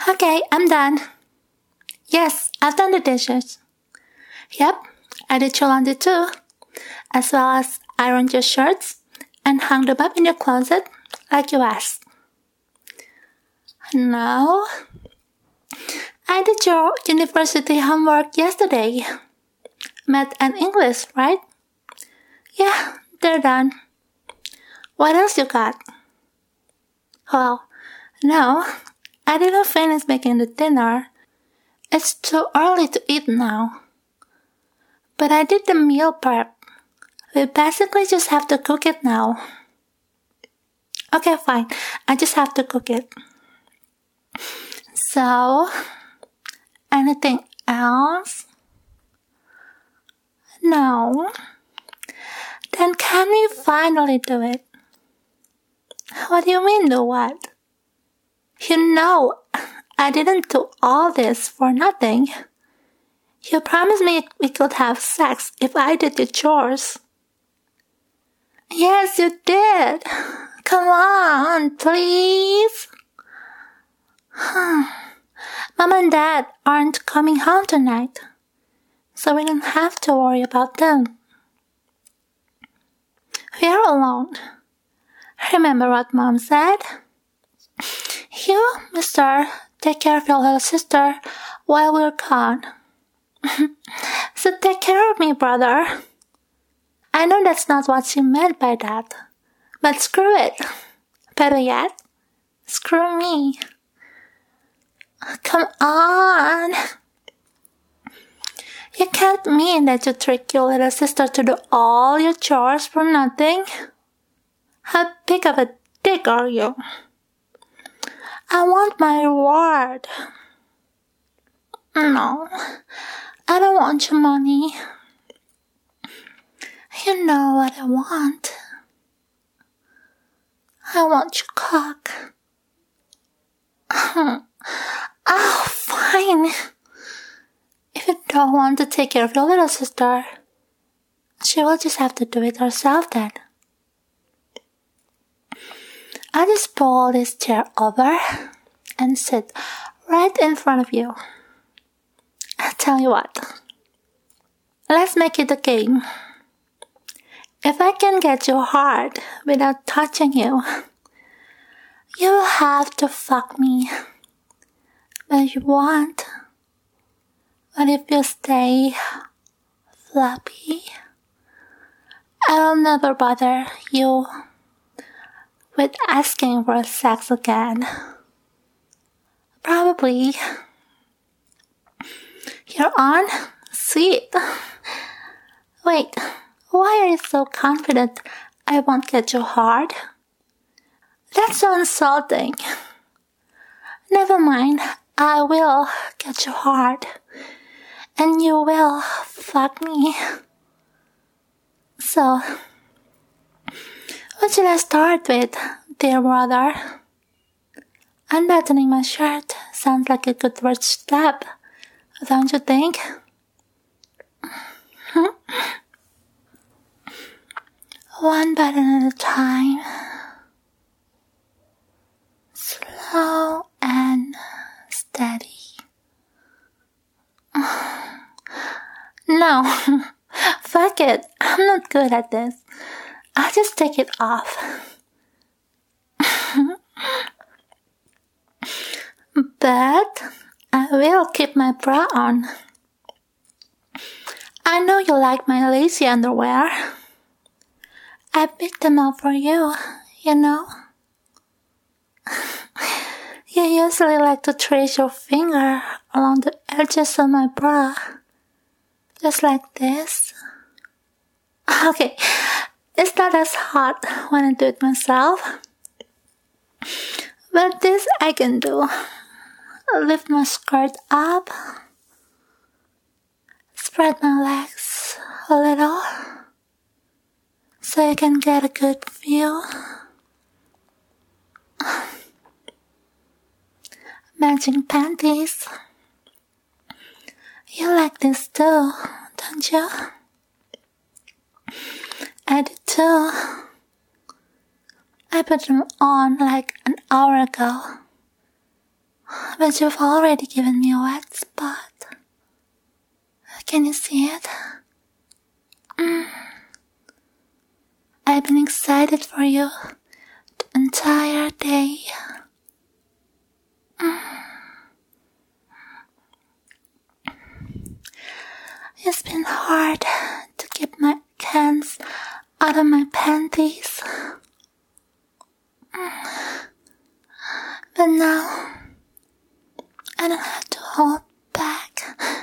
Okay, I'm done. Yes, I've done the dishes. Yep, I did your laundry too, as well as ironed your shirts and hung them up in your closet like you asked. No, I did your university homework yesterday. Math and English, right? Yeah, they're done. What else you got? Well, no, I didn't finish making the dinner. It's too early to eat now. But I did the meal prep. We basically just have to cook it now. Okay, fine. I just have to cook it. So, anything else? No. Then can we finally do it? What do you mean do what? You know, I didn't do all this for nothing. You promised me we could have sex if I did the chores. Yes, you did. Come on, please. Mom and Dad aren't coming home tonight, so we don't have to worry about them. We are alone. Remember what Mom said? You, mister, take care of your little sister while we're gone. So take care of me, brother. I know that's not what she meant by that, but screw it. Better yet, screw me. Come on. You can't mean that you trick your little sister to do all your chores for nothing? How big of a dick are you? I want my reward. No, I don't want your money. You know what I want. I want your cock. Oh, fine. If you don't want to take care of your little sister, she will just have to do it herself then. I'll just pull this chair over and sit right in front of you. I'll tell you what. Let's make it a game. If I can get you hard without touching you, you have to fuck me. But you won't. But if you stay floppy, I'll never bother you with asking for sex again. Probably. You're on? Sweet. Wait, why are you so confident I won't get you hard? That's so insulting. Never mind, I will get you hard. And you will fuck me. So, what should I start with, dear brother? Unbuttoning my shirt sounds like a good first step, don't you think? One button at a time. Slow and steady. No, fuck it. I'm not good at this. I'll just take it off. But I will keep my bra on. I know you like my lacy underwear. I picked them up for you, you know. You usually like to trace your finger along the edges of my bra. Just like this. Okay, it's not as hot when I do it myself. But this I can do. Lift my skirt up. Spread my legs a little. So you can get a good view. Matching panties. You like this too, don't you? I do too. I put them on like an hour ago. But you've already given me a wet spot. Can you see it? I've been excited for you the entire day. It's been hard to keep my hands out of my panties. But now, I don't have to hold back.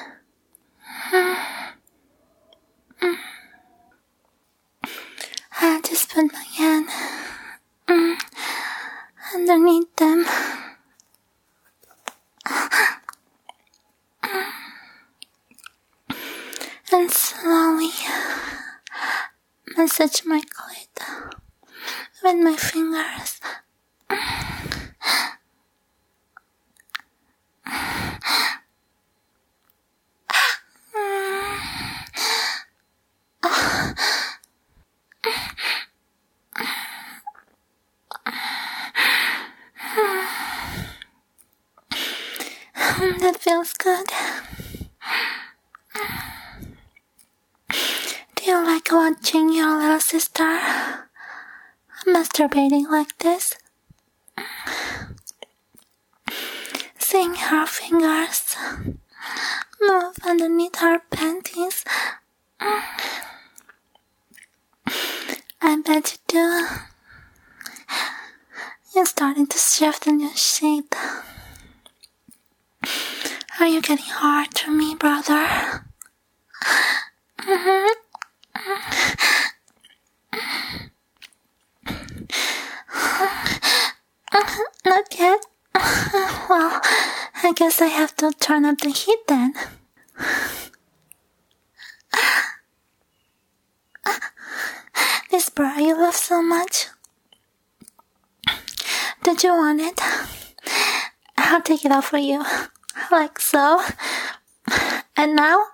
I just put my hand underneath them. And slowly massage my clit with my fingers. That feels good. Do you like watching your little sister masturbating like this? Seeing her fingers move underneath her panties. I bet you do. You're starting to shift in your seat. Are you getting hard to me, brother? Not yet. Well, I guess I have to turn up the heat then. This bra you love so much. Did you want it? I'll take it off for you. Like so. And now,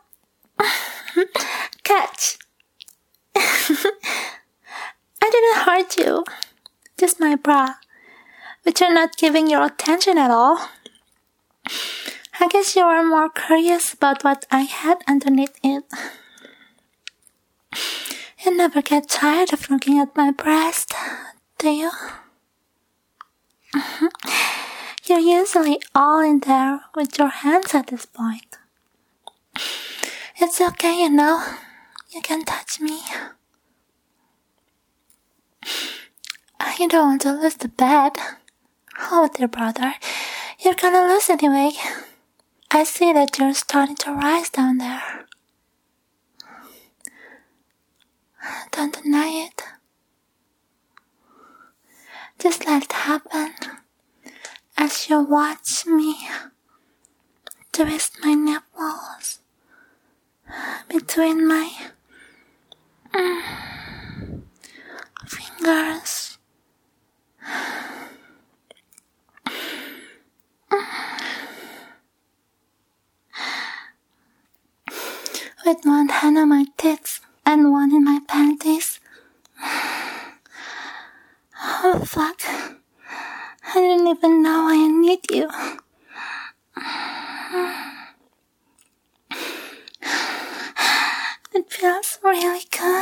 catch. I didn't hurt you. Just my bra. But you're not giving your attention at all. I guess you were more curious about what I had underneath it. You never get tired of looking at my breast, do you? You're usually all in there with your hands at this point. It's okay, you know. You can touch me. You don't want to lose the bet. Oh, dear brother, you're gonna lose anyway. I see that you're starting to rise down there. Don't deny it. Just let it happen as you watch me twist my nipples between my fingers. With one hand on my tits and one in my panties. Oh fuck, I didn't even know I need you. It feels really good.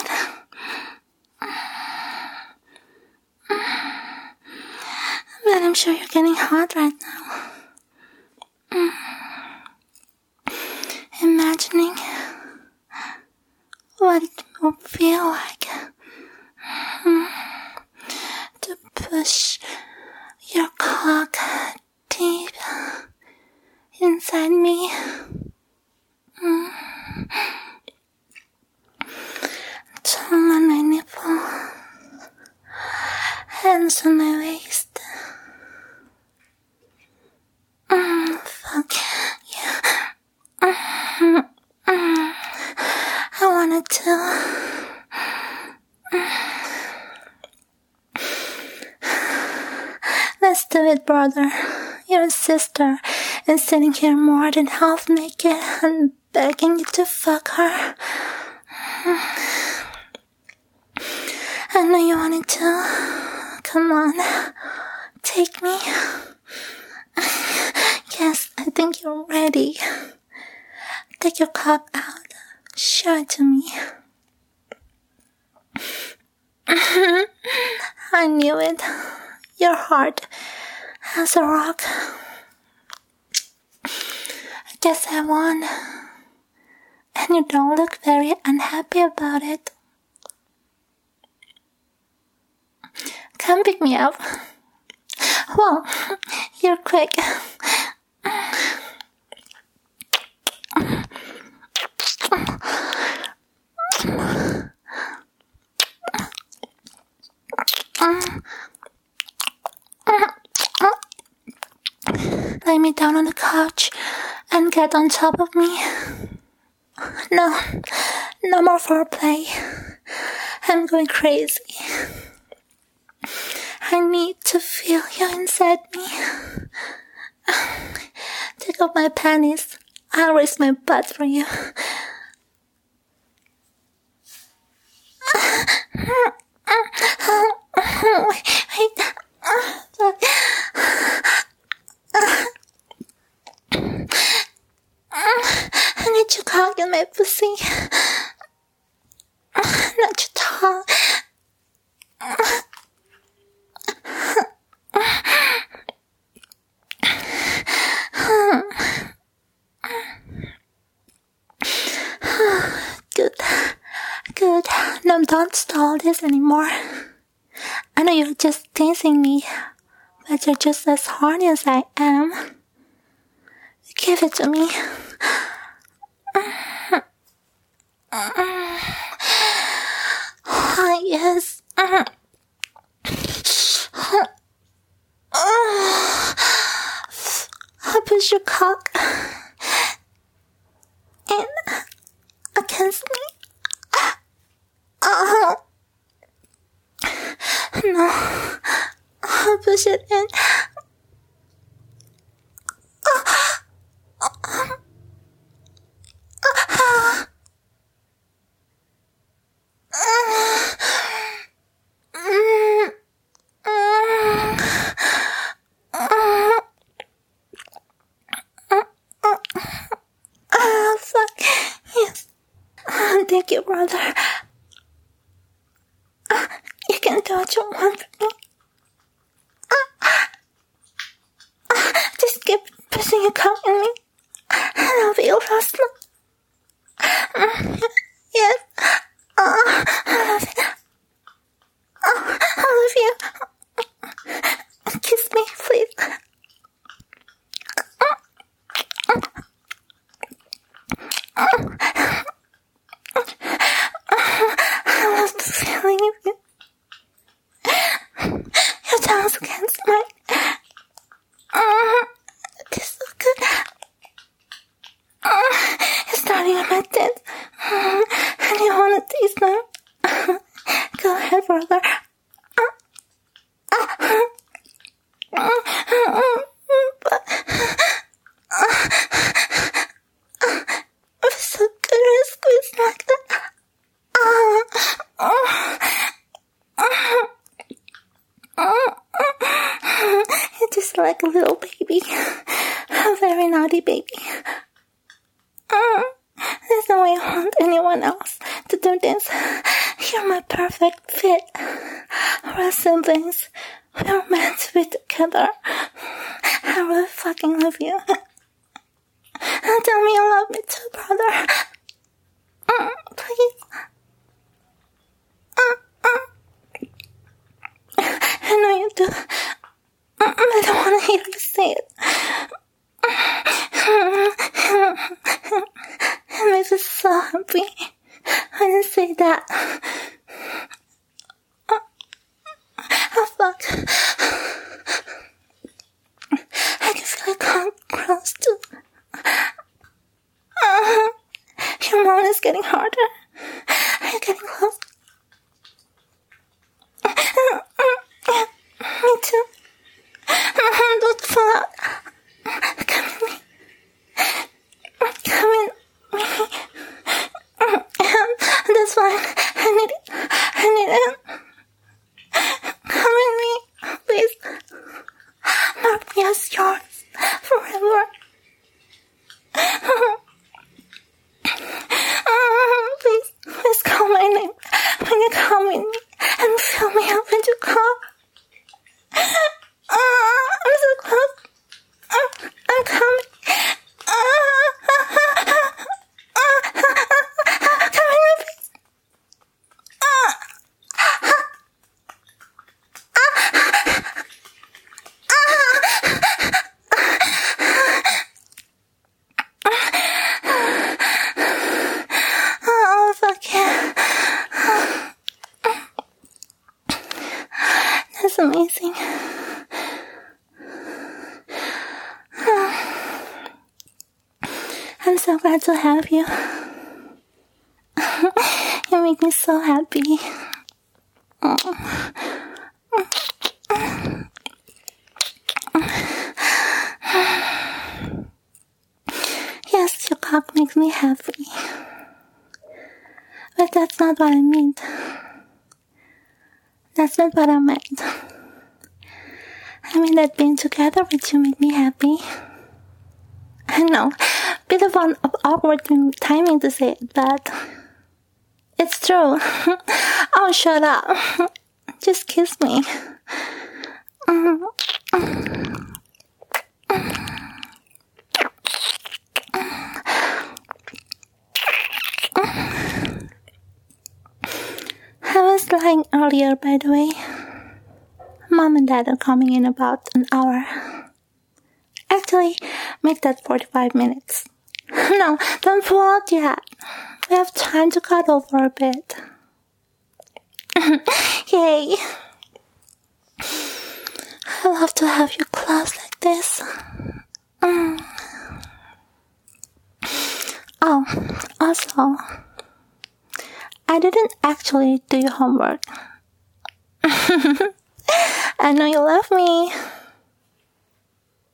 But I'm sure you're getting hot right now. Imagining what it will feel like to push your cock deep inside me. Tongue on my nipple, hands on my waist. Fuck yeah. I wanted to. Let's do it, brother. Your sister is sitting here more than half naked and begging you to fuck her. I know you wanted to. Come on. Take me. Yes, think you're ready. Take your cock out. Show it to me. I knew it. You're hard as a rock. I guess I won. And you don't look very unhappy about it. Come pick me up. Well, you're quick. Lay me down on the couch and get on top of me. No more foreplay. I'm going crazy. I need to feel you inside me. Take off my panties. I'll raise my butt for you. Wait. I need your cock in my pussy. Not your tongue. Good. No, don't stall this anymore. I know you're just teasing me, but you're just as horny as I am. Give it to me. Yes. I push your cock in against me. No, I'll push it in. Fuck. Yes. Thank you, brother. You can do what you want for me. Just keep pushing your cock in me, and I'll be your hustler. Yes. I love you. I love you. Kiss me, please. I love the feeling of you. Your tongue's against mine. It is so good. You're starting on my tits. And you wanna taste them? Go ahead, brother. It's so good to squeeze like that. You're just like a little baby. A very naughty baby. There's no way I want anyone else to do this. You're my perfect fit. We're siblings. We're meant to be together. I really fucking love you. And tell me you love me too, brother. Please. I know you do. I don't want to hear you say it. It makes me so happy when you say that. Oh, fuck. I can feel it come close to. Your moan is getting harder. Are you getting close? Me too. Don't fall out. Come in me. Come in me. That's fine. I need it. Come in me, please. Mark me as yours forever. I'm so glad to have you. You make me so happy. Yes, your cock makes me happy. But that's not what I meant. That's not what I meant. I mean that being together with you make me happy. I know, bit of an awkward timing to say it, but it's true. Oh, shut up. Just kiss me. I was lying earlier, by the way. Mom and Dad are coming in about an hour. Actually, make that 45 minutes. No, don't pull out yet. We have time to cuddle for a bit. Yay! I love to have you close like this. Oh, also, I didn't actually do your homework. I know you love me.